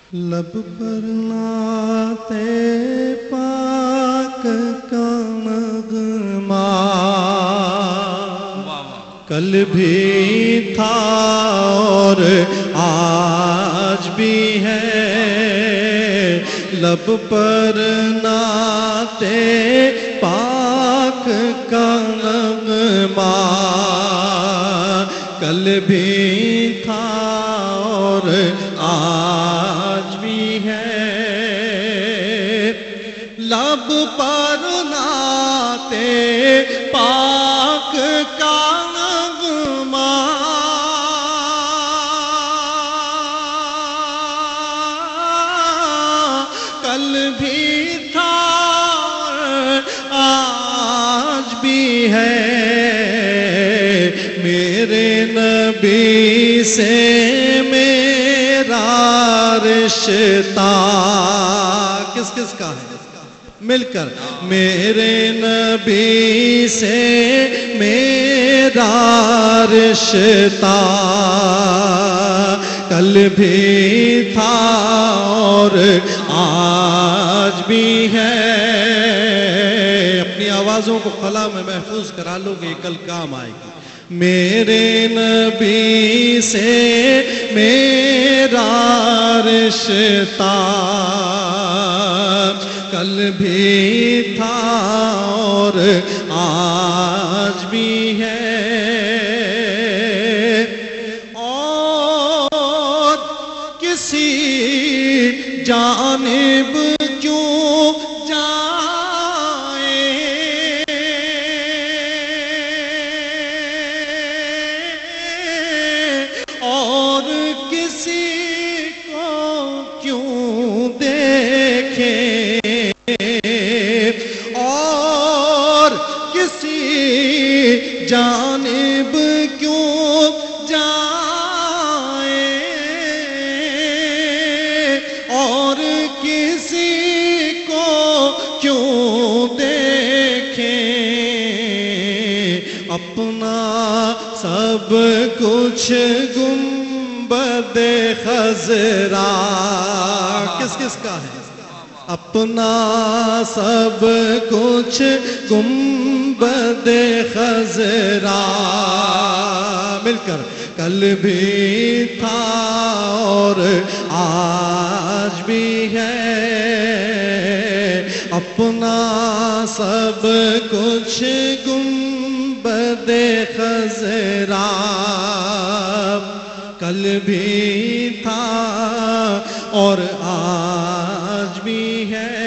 لب پر نعت پاک کا نغمہ کل بھی تھا اور آج بھی ہے، لب پر نعت پاک کا نغمہ کل بھی تھا اور آج بھی ہے، لب پر نعت پاک کا نغمہ کل بھی تھا آج بھی ہے، میرے نبی سے میرا رشتہ کس کس کا ہے مل کر، میرے نبی سے میرا رشتہ کل بھی تھا اور آج بھی ہے، اپنی آوازوں کو خلا میں محفوظ کرا لو گے کل کام آئے گی، میرے نبی سے میرا رشتہ کل بھی تھا اور آج بھی ہے، اور کسی جانب کیوں جائیں اور کسی کو کیوں دیکھیں اور کسی جانب کیوں جائیں اور کسی کو کیوں دیکھیں، اپنا سب کچھ گنبد خضرا کس کس کا ہے، اپنا سب کچھ گنبد خضرا مل کر کل بھی تھا اور آج بھی ہے، اپنا سب کچھ گنبد خضرا کل بھی تھا اور آج بھی ہے،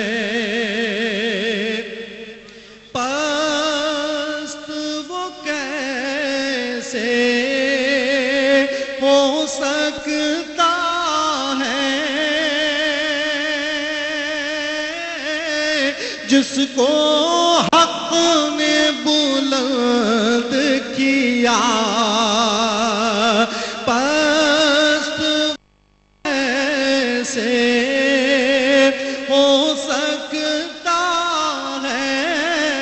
پست وہ کیسے ہو سکتا ہے جس کو حق نے بلند کیا، پست کیسے ہو سکتا ہے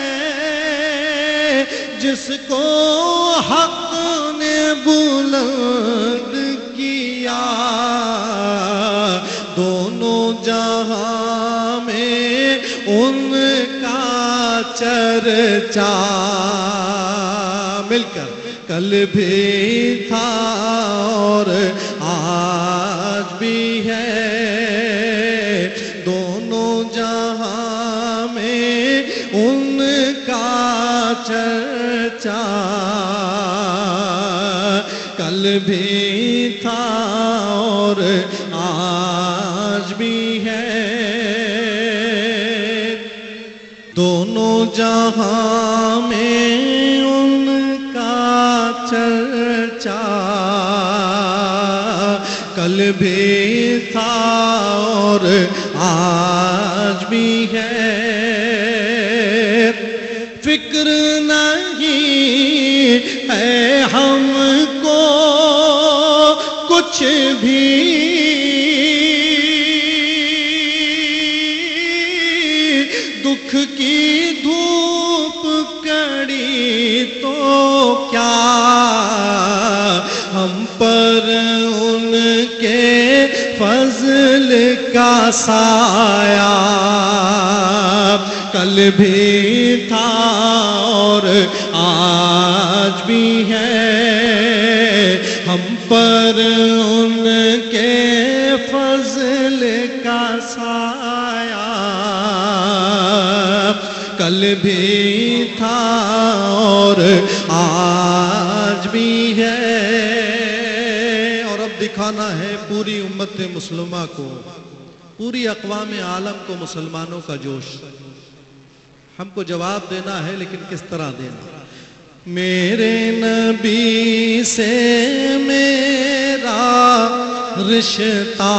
جس کو حق نے بلند کیا، دونوں جہاں میں ان کا چرچا مل کر کل بھی تھا اور آج بھی ہے، دونوں جہاں میں ان کا چرچا کل بھی تھا اور آج بھی ہے، دونوں جہاں میں ان کا چرچا کل بھی تھا اور آج بھی ہے، فکر نہیں ہے ہم کو کچھ بھی دکھ کی دھوپ کڑی تو کیا، ہم پر ان کے فضل کا سایہ کل بھی تھا اور آج بھی ہے، ہم پر ان کے فضل کا سایہ کل بھی تھا اور آج بھی ہے۔ اور اب دکھانا ہے پوری امت مسلمہ کو، پوری اقوام عالم کو مسلمانوں کا جوش۔ ہم کو جواب دینا ہے، لیکن کس طرح دینا؟ میرے نبی سے میرا رشتہ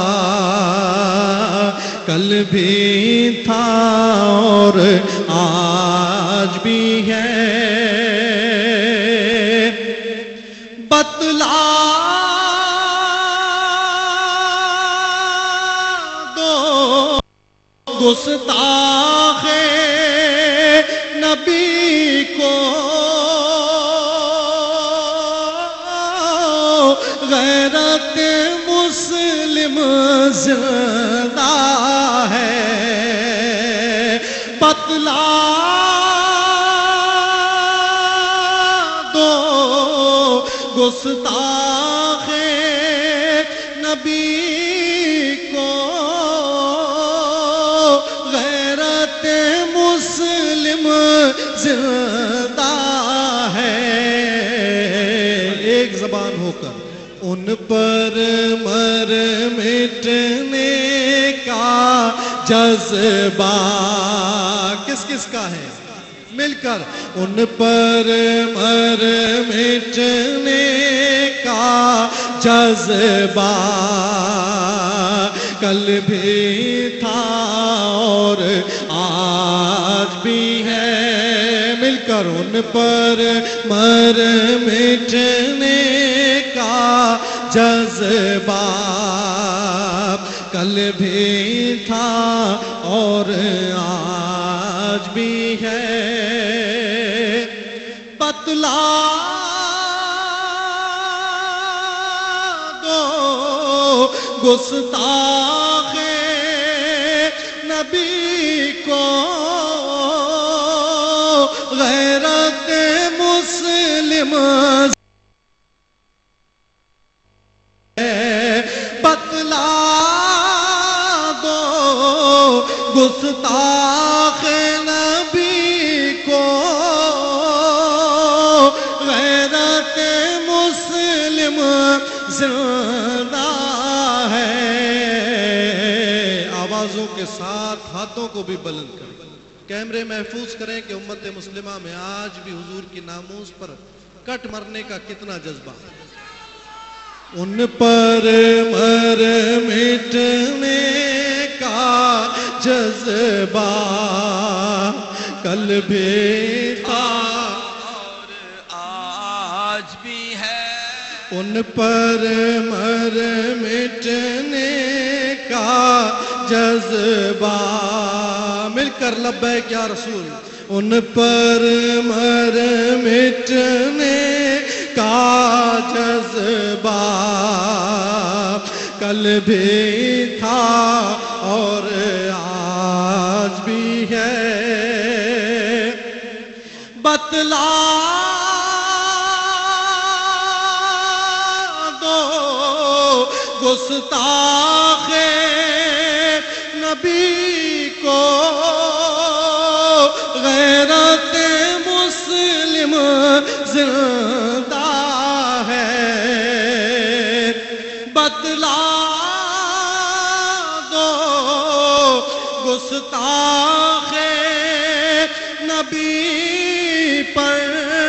کل بھی تھا اور آج بھی ہے، بتلا دو گستاخ نبی کو، غیرت مسلم زندہ ہے، بتلا دو گستاخ نبی کو، غیرت مسلم زندہ ہے، ایک زبان ہو کر ان پر مر مٹنے کا جذبہ کس کس کا ہے؟ مل کر ان پر مر مٹنے کا جذبہ کل بھی تھا اور آج بھی ہے، مل کر ان پر مر مٹنے کا جذبہ کل بھی تھا اور آج بھی ہے، بتلا دو گستاخ نبی کو، غیرت مسلم بتلا دو گستاخ نبی کو، غیرت مسلم زندہ ہے۔ آوازوں کے ساتھ ہاتھوں کو بھی بلند کریں، کیمرے محفوظ کریں کہ امت مسلمہ میں آج بھی حضور کی ناموس پر کٹ مرنے کا کتنا جذبہ ہے۔ ان پر مر مٹنے کا جذبہ کل بھی تھا اور آج بھی ہے، ان پر مر مٹنے کا جذبہ مل کر لبیک یا رسول، ان پر مر مٹنے کا جذبہ کل بھی تھا اور آج بھی ہے، بتلا دو گستاخ نبی کو، غیرت مسلم زندہ ہے، بتلا دو گستاخ نبی پر،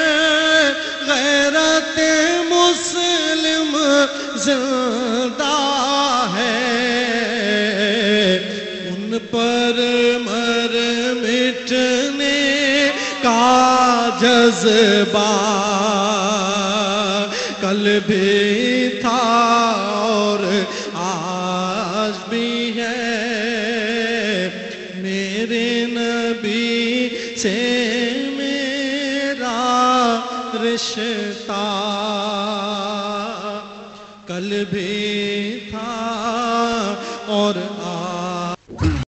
غیرت مسلم زندہ ہے، ان پر مر مٹنے کا جذبہ کل بھی تھا اور آج بھی ہے، میرے نبی سے میرا رشتہ کل بھی تھا اور